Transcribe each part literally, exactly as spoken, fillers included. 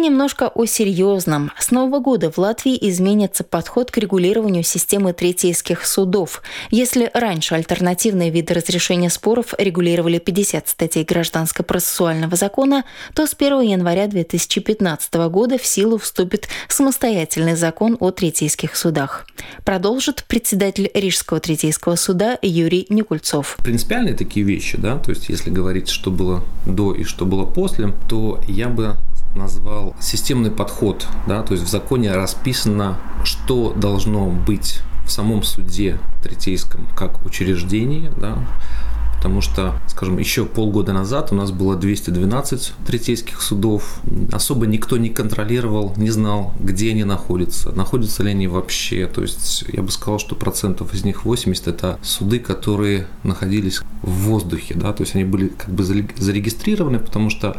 немножко о серьезном. С нового года в Латвии изменится подход к регулированию системы третейских судов. Если раньше альтернативные виды разрешения споров регулировали пятьдесят статей Гражданско-процессуального закона, то с первого января две тысячи пятнадцатого года в силу вступит самостоятельный закон о третейских судах. Продолжит председатель Рижского третейского суда Юрий Никульцов. Принципиальные такие вещи, да, то есть если говорить, что было до и что было после, то я бы назвал системный подход, да, то есть в законе расписано, что должно быть в самом суде третейском как учреждении, да, потому что, скажем, еще полгода назад у нас было двести двенадцать третейских судов, особо никто не контролировал, не знал, где они находятся, находятся ли они вообще, то есть я бы сказал, что процентов из них восемьдесят – это суды, которые находились в воздухе, да, то есть они были как бы зарегистрированы, потому что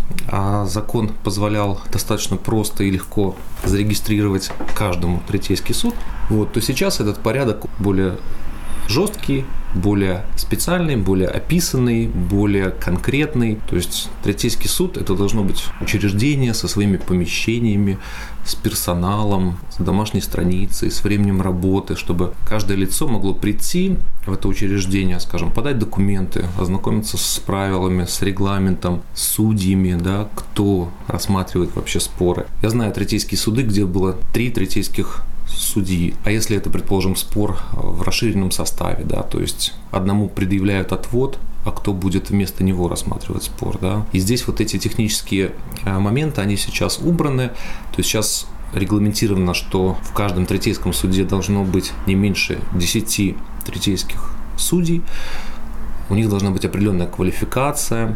а закон позволял достаточно просто и легко зарегистрировать каждому третейский суд. Вот, то сейчас этот порядок более жесткий, более специальный, более описанный, более конкретный. То есть третейский суд – это должно быть учреждение со своими помещениями, с персоналом, с домашней страницей, с временем работы, чтобы каждое лицо могло прийти в это учреждение, скажем, подать документы, ознакомиться с правилами, с регламентом, с судьями, да, кто рассматривает вообще споры. Я знаю третейские суды, где было три третейских судьи. А если это, предположим, спор в расширенном составе, да, то есть одному предъявляют отвод, а кто будет вместо него рассматривать спор, да. И здесь вот эти технические моменты, они сейчас убраны, то есть сейчас регламентировано, что в каждом третейском суде должно быть не меньше десяти третейских судей, у них должна быть определенная квалификация,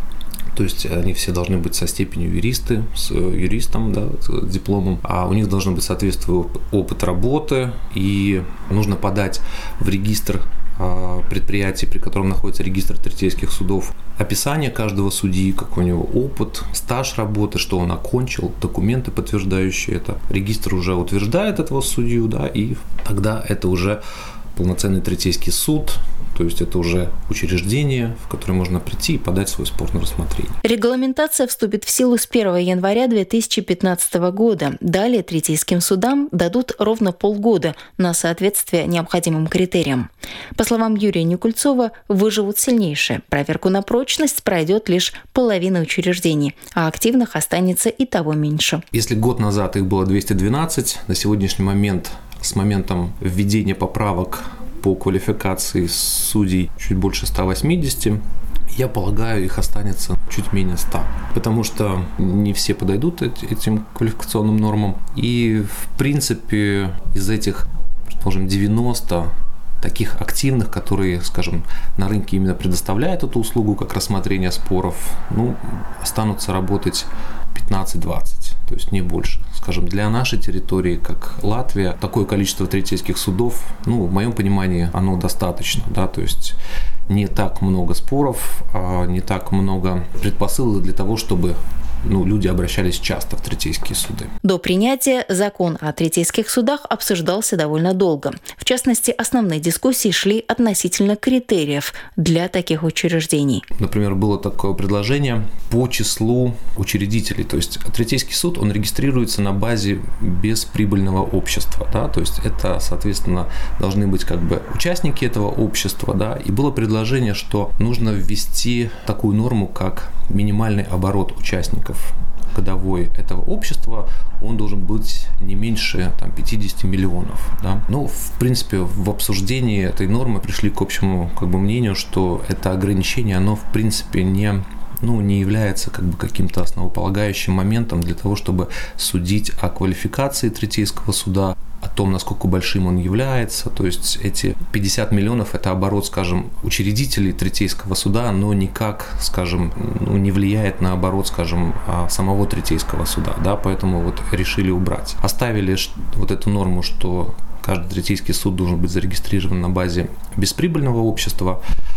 то есть они все должны быть со степенью юристы, с юристом, да, с дипломом, а у них должен быть соответствующий опыт работы, и нужно подать в регистр предприятий, при котором находится регистр третейских судов, описание каждого судьи, какой у него опыт, стаж работы, что он окончил, документы, подтверждающие это. Регистр уже утверждает этого судью, да, и тогда это уже полноценный третейский суд, то есть это уже учреждение, в которое можно прийти и подать свой спор на рассмотрение. Регламентация вступит в силу с первого января две тысячи пятнадцатого года. Далее третейским судам дадут ровно полгода на соответствие необходимым критериям. По словам Юрия Никульцова, выживут сильнейшие. Проверку на прочность пройдет лишь половина учреждений, а активных останется и того меньше. Если год назад их было двести двенадцать, на сегодняшний момент, с моментом введения поправок по квалификации судей чуть больше ста восьмидесяти, я полагаю, их останется чуть менее ста, потому что не все подойдут этим квалификационным нормам. И, в принципе, из этих, предположим, девяноста таких активных, которые, скажем, на рынке именно предоставляют эту услугу, как рассмотрение споров, ну, останутся работать пятнадцать-двадцать, то есть не больше. Скажем, для нашей территории, как Латвия, такое количество третейских судов, ну, в моем понимании, оно достаточно, да, то есть не так много споров, не так много предпосылок для того, чтобы ну, люди обращались часто в третейские суды. До принятия закон о третейских судах обсуждался довольно долго. В частности, основные дискуссии шли относительно критериев для таких учреждений. Например, было такое предложение по числу учредителей. То есть третейский суд, он регистрируется на базе бесприбыльного общества. Да? То есть это, соответственно, должны быть как бы участники этого общества. Да? И было предложение, что нужно ввести такую норму, как минимальный оборот участников годовой этого общества, он должен быть не меньше там, пятьдесят миллионов. Да? Ну, в принципе, в обсуждении этой нормы пришли к общему как бы, мнению, что это ограничение, оно в принципе не, ну, не является как бы, каким-то основополагающим моментом для того, чтобы судить о квалификации третейского суда, о том, насколько большим он является. То есть эти пятьдесят миллионов – это оборот, скажем, учредителей третейского суда, но никак, скажем, ну, не влияет на оборот, скажем, самого третейского суда. Да? Поэтому вот решили убрать. Оставили вот эту норму, что каждый третейский суд должен быть зарегистрирован на базе бесприбыльного общества.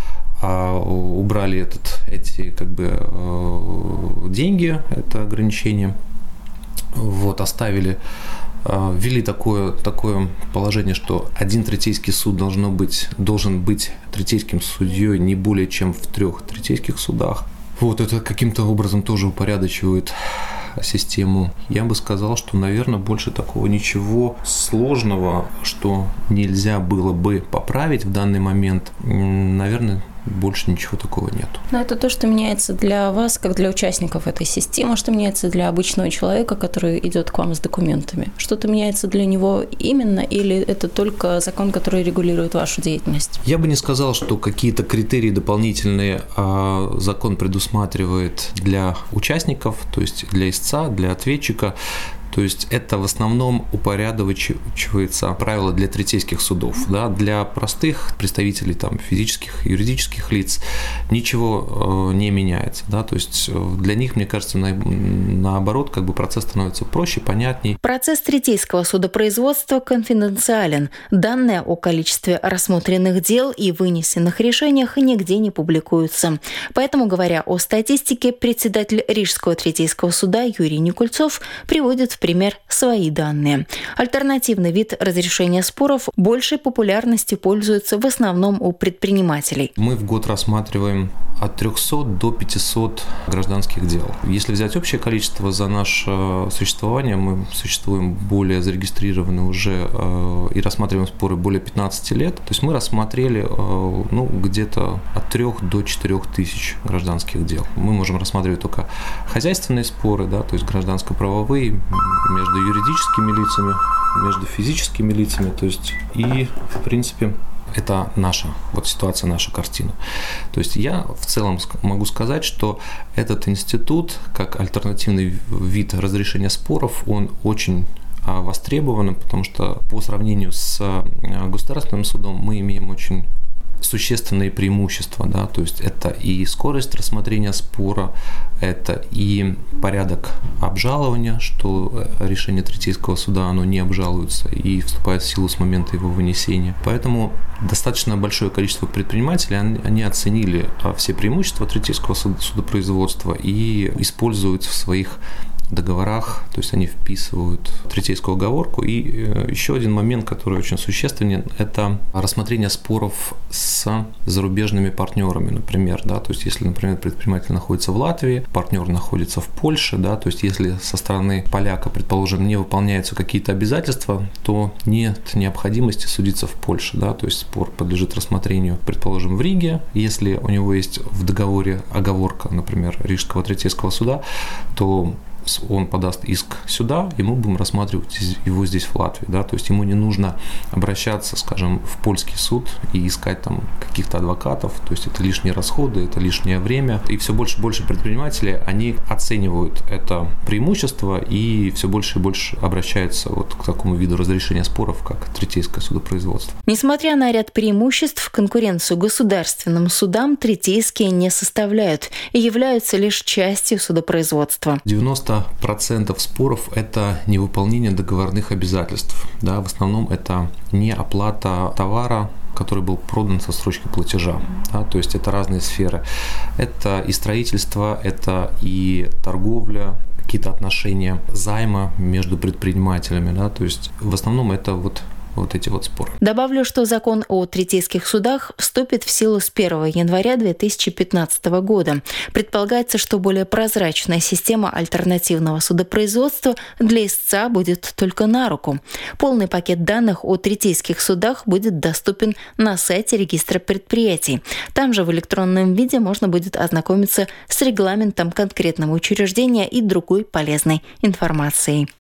А убрали этот, эти как бы, деньги, это ограничение. Вот, оставили ввели такое, такое положение, что один третейский суд должно быть, должен быть третейским судьей не более чем в трех третейских судах. Вот это каким-то образом тоже упорядочивает систему, я бы сказал, что, наверное, больше такого ничего сложного, что нельзя было бы поправить в данный момент, наверное, больше ничего такого нет. Но это то, что меняется для вас, как для участников этой системы, что меняется для обычного человека, который идет к вам с документами. Что-то меняется для него именно, или это только закон, который регулирует вашу деятельность? Я бы не сказал, что какие-то критерии дополнительные а, закон предусматривает для участников, то есть для истца, для ответчика. То есть это в основном упорядочивается правило для третейских судов. Да? Для простых представителей там, физических, юридических лиц ничего э, не меняется. Да? То есть для них, мне кажется, на, наоборот, как бы процесс становится проще, понятней. Процесс третейского судопроизводства конфиденциален. Данные о количестве рассмотренных дел и вынесенных решениях нигде не публикуются. Поэтому, говоря о статистике, председатель Рижского третейского суда Юрий Никульцов приводит в пример свои данные. Альтернативный вид разрешения споров большей популярностью пользуется в основном у предпринимателей. Мы в год рассматриваем от трёхсот до пятисот гражданских дел. Если взять общее количество за наше существование, мы существуем более зарегистрированы уже э, и рассматриваем споры более пятнадцати лет. То есть мы рассмотрели э, ну, где-то от трёх до четырёх тысяч гражданских дел. Мы можем рассматривать только хозяйственные споры, да, то есть гражданско-правовые, между юридическими лицами, между физическими лицами, то есть и, в принципе, это наша вот ситуация, наша картина. То есть я в целом могу сказать, что этот институт, как альтернативный вид разрешения споров, он очень востребован, потому что по сравнению с государственным судом мы имеем очень существенные преимущества, да, то есть это и скорость рассмотрения спора, это и порядок обжалования, что решение третейского суда, оно не обжалуется и вступает в силу с момента его вынесения. Поэтому достаточно большое количество предпринимателей, они, они оценили все преимущества третейского судопроизводства и используют в своих договорах, то есть они вписывают третейскую оговорку. И еще один момент, который очень существенен, это рассмотрение споров с зарубежными партнерами, например, да, то есть если, например, предприниматель находится в Латвии, партнер находится в Польше, да, то есть если со стороны поляка, предположим, не выполняются какие-то обязательства, то нет необходимости судиться в Польше, да, то есть спор подлежит рассмотрению, предположим, в Риге, если у него есть в договоре оговорка, например, Рижского третейского суда, то он подаст иск сюда, и мы будем рассматривать его здесь, в Латвии. Да? То есть ему не нужно обращаться, скажем, в польский суд и искать там каких-то адвокатов. То есть это лишние расходы, это лишнее время. И все больше и больше предпринимателей, они оценивают это преимущество и все больше и больше обращаются вот к такому виду разрешения споров, как третейское судопроизводство. Несмотря на ряд преимуществ, конкуренцию государственным судам третейские не составляют и являются лишь частью судопроизводства. девяносто процентов споров – это невыполнение договорных обязательств. Да, в основном это не оплата товара, который был продан со срочкой платежа. Да, то есть это разные сферы. Это и строительство, это и торговля, какие-то отношения займа между предпринимателями. Да, то есть в основном это вот вот эти вот споры. Добавлю, что закон о третейских судах вступит в силу с первого января две тысячи пятнадцатого года. Предполагается, что более прозрачная система альтернативного судопроизводства для истца будет только на руку. Полный пакет данных о третейских судах будет доступен на сайте регистра предприятий. Там же в электронном виде можно будет ознакомиться с регламентом конкретного учреждения и другой полезной информацией.